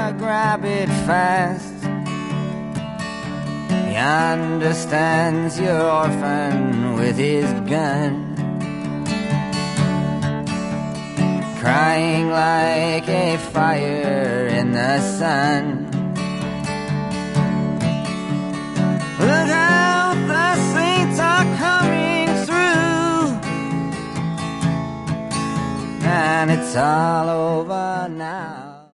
grab it fast. He understands your orphan with his gun, crying like a fire in the sun. Look out, the saints are coming through, and it's all over now.